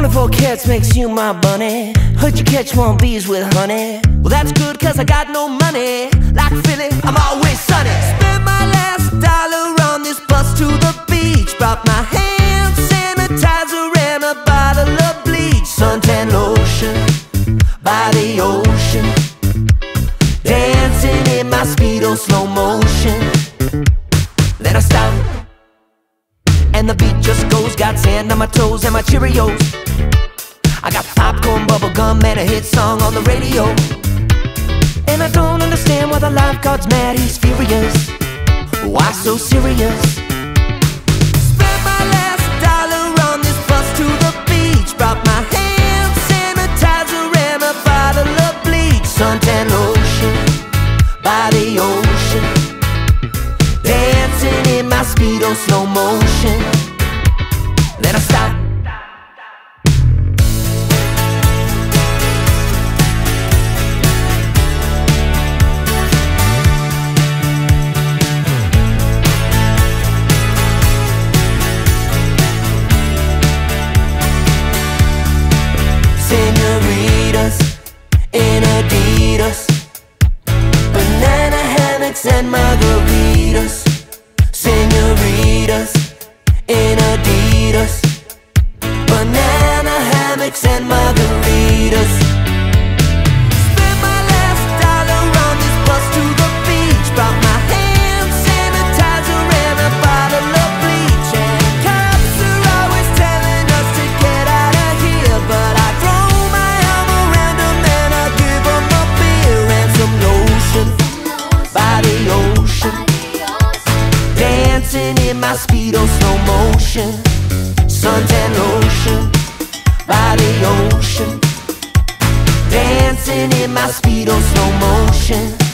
24 carats makes you my bunny. Heard you catch more bees with honey. Well, that's good, cause I got no money. Like Philly, I'm always sunny. Spent my last dollar on this bus to the beach. Brought my hand sanitizer and a bottle of bleach. Suntan lotion by the ocean. Dancing in my Speedo slow motion. Then I stop, and the beat just goes. Got sand on my toes and my Cheerios. I got popcorn, bubble gum, and a hit song on the radio. And I don't understand why the lifeguard's mad, he's furious. Why so serious? Spent my last dollar on this bus to the beach. Brought my hand sanitizer and a bottle of bleach. Suntan lotion by the ocean. Dancing in my Speedo slow motion. Then I stop, senoritas in Adidas, banana hammocks and margaritas. Senoritas in Adidas, banana hammocks and margaritas. Spent my last dollar on this bus to the beach. Brought my hand sanitizer and a bottle of bleach. And cops are always telling us to get out of here, but I throw my arm around them and I give them a beer and some lotion by the ocean. Dancing in my Speedo slow motion. Suntan lotion by the ocean. Dancing in my Speedo slow motion.